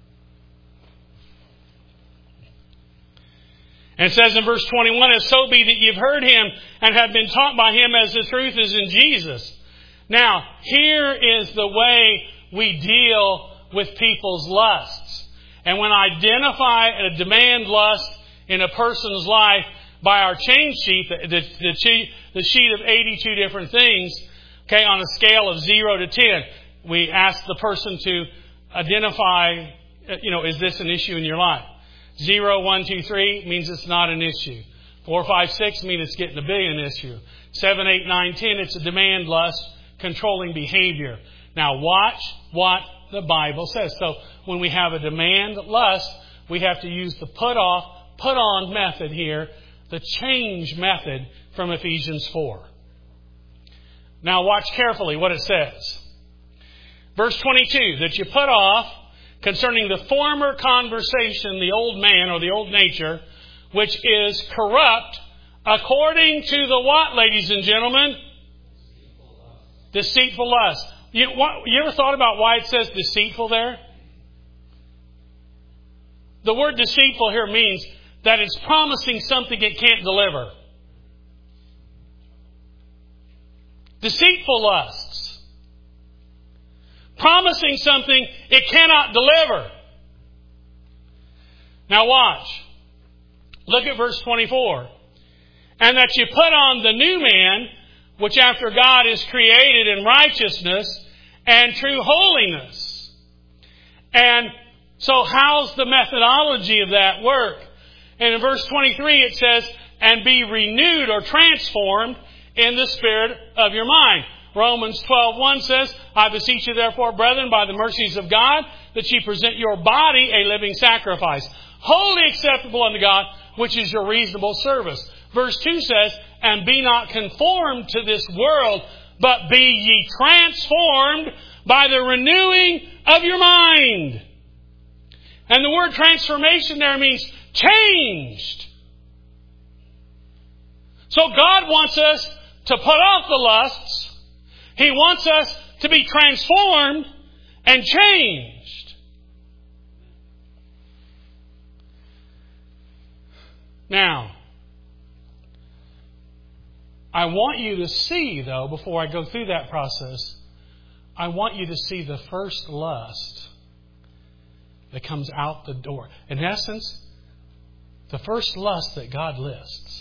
And it says in verse 21, if so be that you've heard him and have been taught by him as the truth is in Jesus. Now, here is the way we deal with people's lusts. And when I identify a demand lust in a person's life by our change sheet, the sheet of 82 different things, okay, on a scale of 0 to 10, we ask the person to identify, is this an issue in your life? 0, 1, 2, 3 means it's not an issue. 4, 5, 6 means it's getting to be an issue. 7, 8, 9, 10, it's a demand lust, controlling behavior. Now watch what the Bible says. So when we have a demand lust, we have to use the put on method here, the change method from Ephesians 4. Now watch carefully what it says. Verse 22, that you put off concerning the former conversation, the old man or the old nature, which is corrupt, according to the what, ladies and gentlemen? Deceitful lust. You ever thought about why it says deceitful there? The word deceitful here means that it's promising something it can't deliver. Deceitful lusts. Promising something it cannot deliver. Now watch. Look at verse 24. And that you put on the new man, which after God is created in righteousness and true holiness. And so how's the methodology of that work? And in verse 23 it says, and be renewed or transformed in the spirit of your mind. Romans 12:1 says, I beseech you therefore, brethren, by the mercies of God, that ye present your body a living sacrifice, wholly acceptable unto God, which is your reasonable service. Verse 2 says, and be not conformed to this world, but be ye transformed by the renewing of your mind. And the word transformation there means changed. So God wants us to put off the lusts. He wants us to be transformed and changed. Now, I want you to see, though, before I go through that process, I want you to see the first lust that comes out the door. In essence, the first lust that God lists.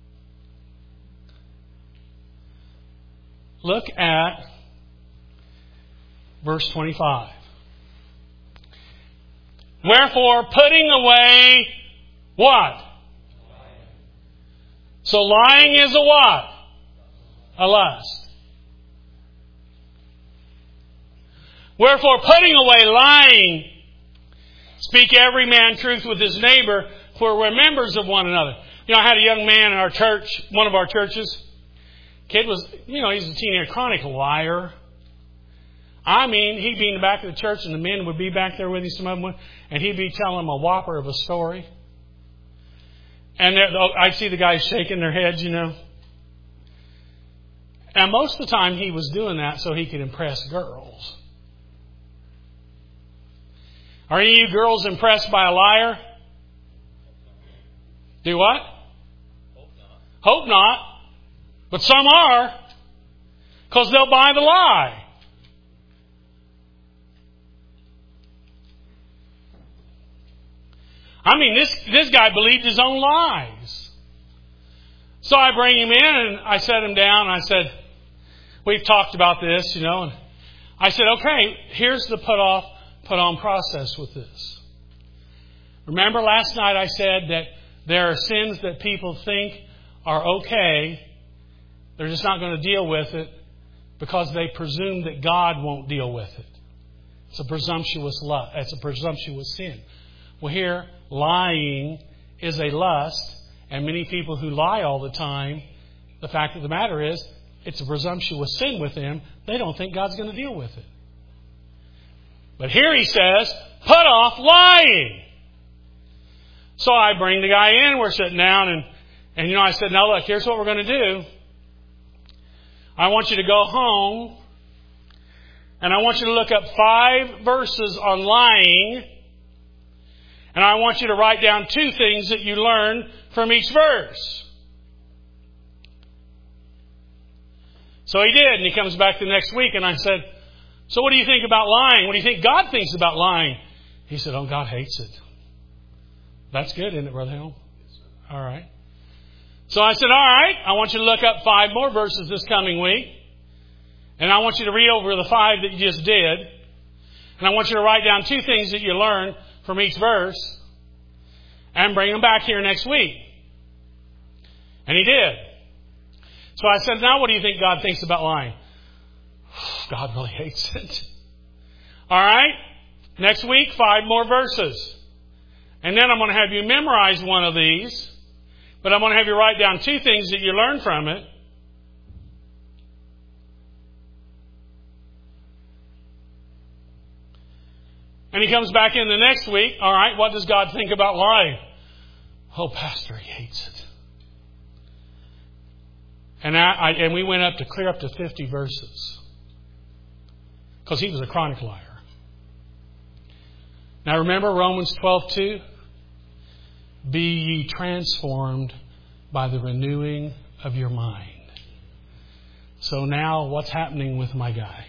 Look at verse 25. Wherefore, putting away what? So lying is a what? A lust. Wherefore, putting away lying, speak every man truth with his neighbor, for we're members of one another. I had a young man in our church, one of our churches. Kid was, he's a teenager, chronic liar. I mean, he'd be in the back of the church and the men would be back there with him, some of them, and he'd be telling them a whopper of a story. And I'd see the guys shaking their heads, And most of the time he was doing that so he could impress girls. Are any of you girls impressed by a liar? Do what? Hope not. But some are. Because they'll buy the lie. I mean, this guy believed his own lies. So I bring him in and I set him down and I said, we've talked about this, and I said, okay, here's the put on process with this. Remember last night I said that there are sins that people think are okay. They're just not going to deal with it because they presume that God won't deal with it. It's a presumptuous sin. Well, here, lying is a lust, and many people who lie all the time, the fact of the matter is, it's a presumptuous sin with them. They don't think God's going to deal with it. But here he says, put off lying. So I bring the guy in, we're sitting down, and I said, now look, here's what we're going to do. I want you to go home, and I want you to look up 5 verses on lying, and I want you to write down 2 things that you learn from each verse. So he did, and he comes back the next week, and I said, so what do you think about lying? What do you think God thinks about lying? He said, oh, God hates it. That's good, isn't it, Brother Helm? All right. So I said, all right, I want you to look up 5 more verses this coming week. And I want you to read over the 5 that you just did. And I want you to write down 2 things that you learned from each verse. And bring them back here next week. And he did. So I said, now what do you think God thinks about lying? God really hates it. All right. Next week, 5 more verses. And then I'm going to have you memorize one of these. But I'm going to have you write down 2 things that you learned from it. And he comes back in the next week. All right, what does God think about lying? Oh, Pastor, he hates it. And we went up to clear up to 50 verses. Because he was a chronic liar. Now remember Romans 12:2? Be ye transformed by the renewing of your mind. So now what's happening with my guy?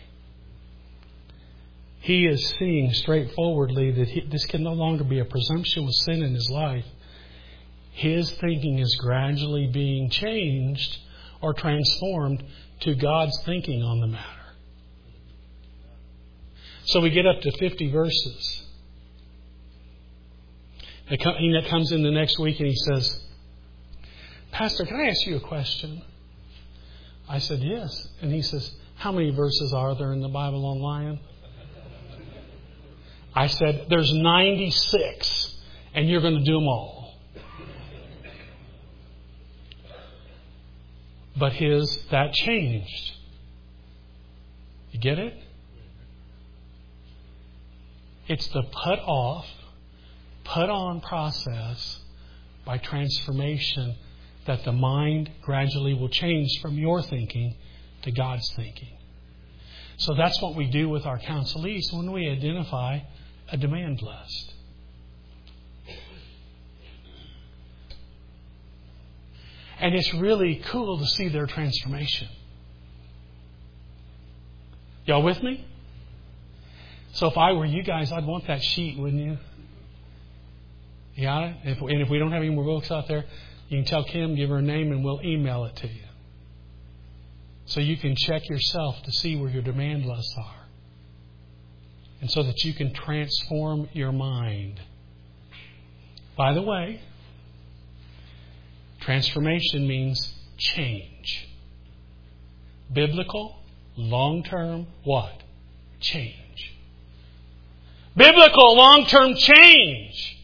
He is seeing straightforwardly that this can no longer be a presumptuous sin in his life. His thinking is gradually being changed or transformed to God's thinking on the matter. So we get up to 50 verses. He comes in the next week and he says, Pastor, can I ask you a question? I said, yes. And he says, how many verses are there in the Bible on lying? I said, there's 96, and you're going to do them all. But that changed. You get it? It's the put off, put on process by transformation that the mind gradually will change from your thinking to God's thinking. So that's what we do with our counselees when we identify a demand list. And it's really cool to see their transformation. Y'all with me? So if I were you guys, I'd want that sheet, wouldn't you? You got it? And if we don't have any more books out there, you can tell Kim, give her a name, and we'll email it to you. So you can check yourself to see where your demand lists are. and so that you can transform your mind. By the way, transformation means change. Biblical, long-term, what? Change. Biblical, long-term change.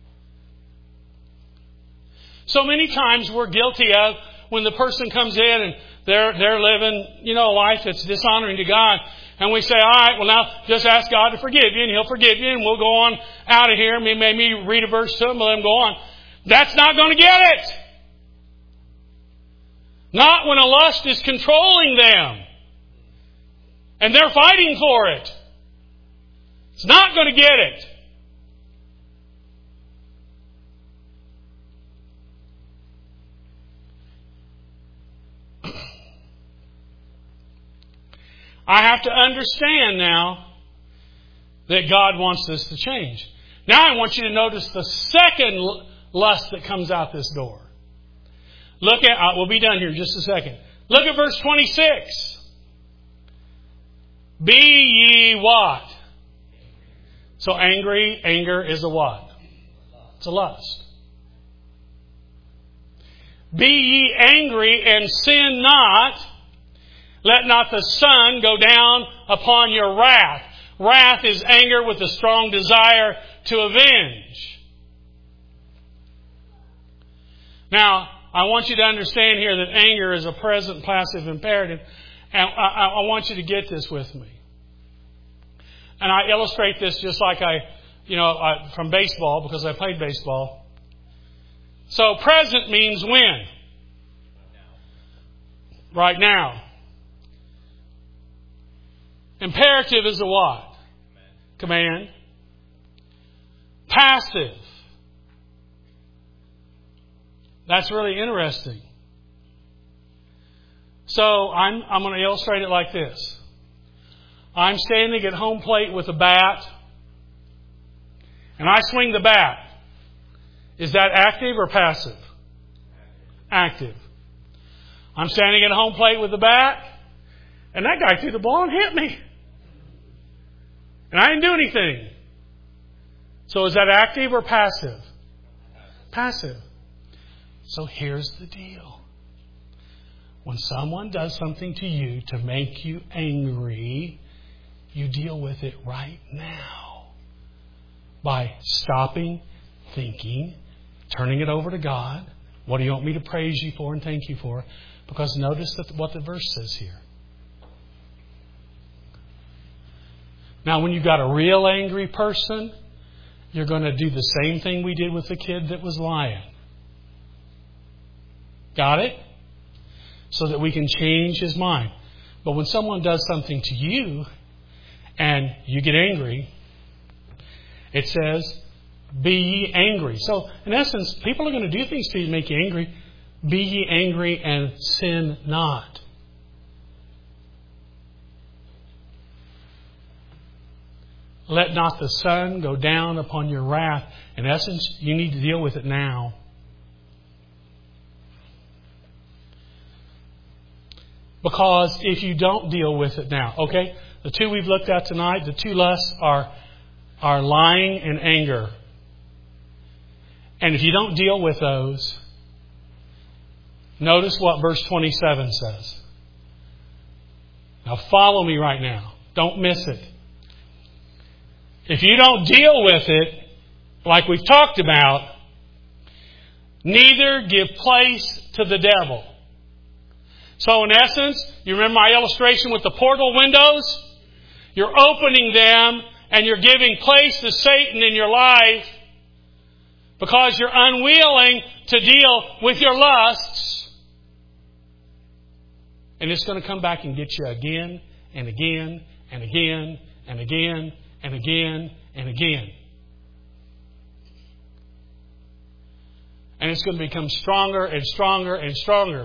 So many times we're guilty of when the person comes in and they're living, a life that's dishonoring to God. And we say, all right, well now just ask God to forgive you and He'll forgive you and we'll go on out of here. Maybe read a verse to them and let them go on. That's not going to get it. Not when a lust is controlling them. And they're fighting for it. It's not going to get it. I have to understand now that God wants this to change. Now I want you to notice the second lust that comes out this door. Look at, we'll be done here in just a second. Look at verse 26. Be ye what? So anger is a what? It's a lust. Be ye angry and sin not. Let not the sun go down upon your wrath. Wrath is anger with a strong desire to avenge. Now, I want you to understand here that anger is a present passive imperative. And I want you to get this with me. And I illustrate this just like from baseball, because I played baseball. So present means when? Right now. Imperative is a what? Command. Passive. That's really interesting. So I'm going to illustrate it like this. I'm standing at home plate with a bat, and I swing the bat. Is that active or passive? Active. I'm standing at home plate with the bat, and that guy threw the ball and hit me. And I didn't do anything. So is that active or passive? Passive. So here's the deal. When someone does something to you to make you angry, you deal with it right now. By stopping, thinking, turning it over to God. What do you want me to praise you for and thank you for? Because notice what the verse says here. Now, when you've got a real angry person, you're going to do the same thing we did with the kid that was lying. Got it? So that we can change his mind. But when someone does something to you and you get angry, it says, be ye angry. So, in essence, people are going to do things to you to make you angry. Be ye angry and sin not. Let not the sun go down upon your wrath. In essence, you need to deal with it now. Because if you don't deal with it now, okay, the two we've looked at tonight, the two lusts are lying and anger. And if you don't deal with those, notice what verse 27 says. Now follow me right now. Don't miss it. If you don't deal with it, like we've talked about, neither give place to the devil. So in essence, you remember my illustration with the portal windows? You're opening them and you're giving place to Satan in your life because you're unwilling to deal with your lusts. And it's going to come back and get you again and again and again and again and again and again. And it's going to become stronger and stronger and stronger.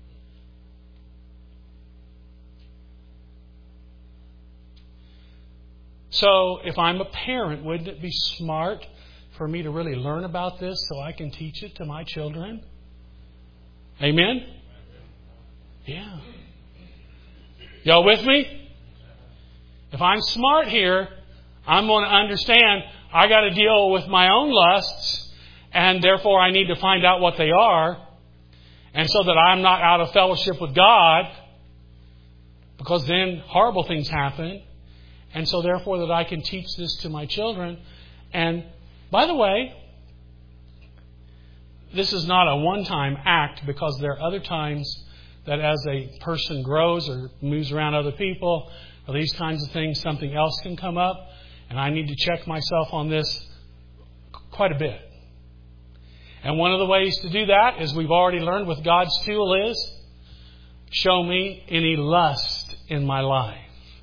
So if I'm a parent, wouldn't it be smart for me to really learn about this so I can teach it to my children? Amen? Yeah. Y'all with me? If I'm smart here, I'm going to understand I got to deal with my own lusts, and therefore I need to find out what they are, and so that I'm not out of fellowship with God, because then horrible things happen, and so therefore that I can teach this to my children. And by the way, this is not a one-time act, because there are other times that as a person grows or moves around other people or these kinds of things, something else can come up, and I need to check myself on this quite a bit. And one of the ways to do that, as we've already learned with God's tool, is show me any lust in my life.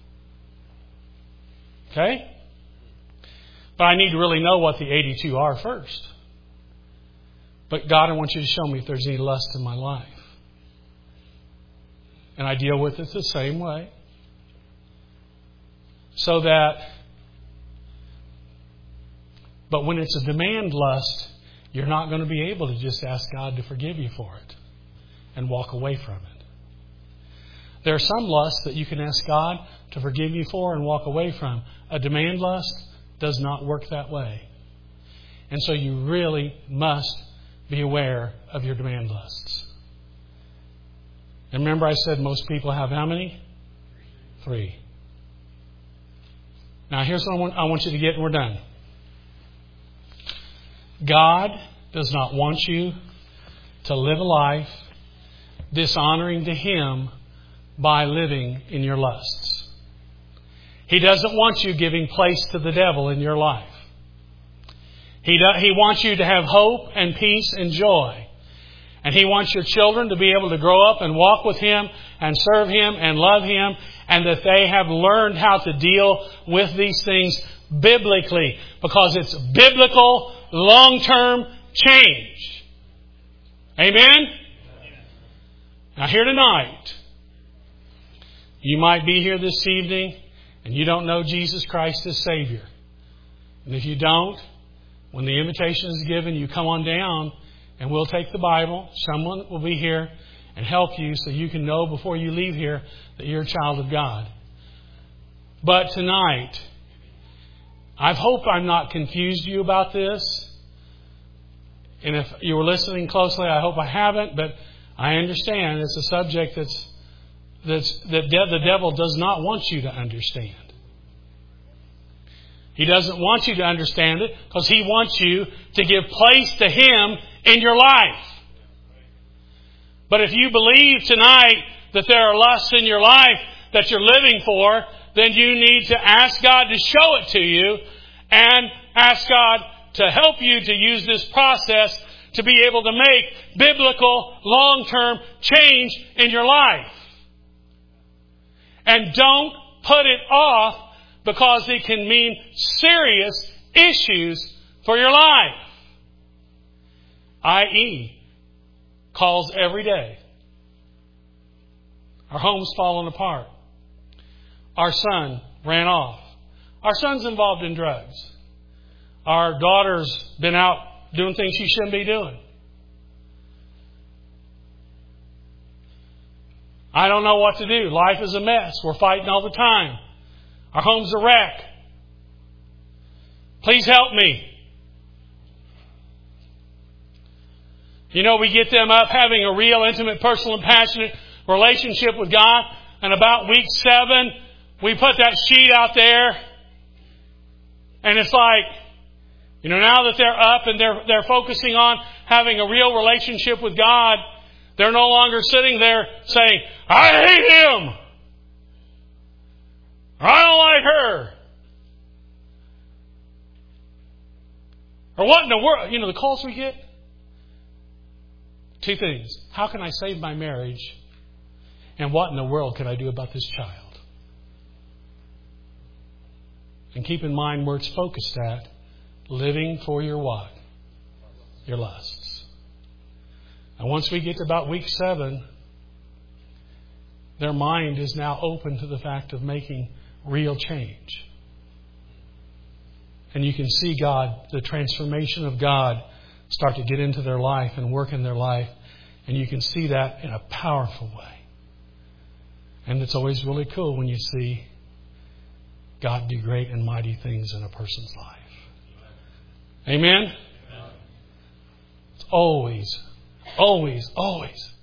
Okay? But I need to really know what the 82 are first. But God, I want you to show me if there's any lust in my life. And I deal with it the same way. So that, but when it's a demand lust, you're not going to be able to just ask God to forgive you for it and walk away from it. There are some lusts that you can ask God to forgive you for and walk away from. A demand lust does not work that way. And so you really must be aware of your demand lusts. And remember I said most people have how many? 3. Now here's what I want you to get, and we're done. God does not want you to live a life dishonoring to Him by living in your lusts. He doesn't want you giving place to the devil in your life. He wants you to have hope and peace and joy. And He wants your children to be able to grow up and walk with Him and serve Him and love Him, and that they have learned how to deal with these things biblically, because it's biblical long-term change. Amen? Now here tonight, you might be here this evening and you don't know Jesus Christ as Savior. And if you don't, when the invitation is given, you come on down and we'll take the Bible. Someone will be here and help you so you can know before you leave here that you're a child of God. But tonight, I hope I'm not confused you about this. And if you were listening closely, I hope I haven't. But I understand it's a subject that the devil does not want you to understand. He doesn't want you to understand it because he wants you to give place to Him in your life. But if you believe tonight that there are lusts in your life that you're living for, then you need to ask God to show it to you and ask God to help you to use this process to be able to make biblical long-term change in your life. And don't put it off, because it can mean serious issues for your life. I.e., calls every day. Our home's fallen apart. Our son ran off. Our son's involved in drugs. Our daughter's been out doing things she shouldn't be doing. I don't know what to do. Life is a mess. We're fighting all the time. Our home's a wreck. Please help me. You know, we get them up having a real intimate, personal, and passionate relationship with God. And about week 7, we put that sheet out there. And it's like, you know, now that they're up and they're focusing on having a real relationship with God, they're no longer sitting there saying, I hate him. I don't like her. Or what in the world? You know, the calls we get? 2 things. How can I save my marriage? And what in the world can I do about this child? And keep in mind where it's focused at. Living for your what? Your lusts. And once we get to about week 7, their mind is now open to the fact of making real change. And you can see God, the transformation of God, start to get into their life and work in their life. And you can see that in a powerful way. And it's always really cool when you see God do great and mighty things in a person's life. Amen? It's always, always, always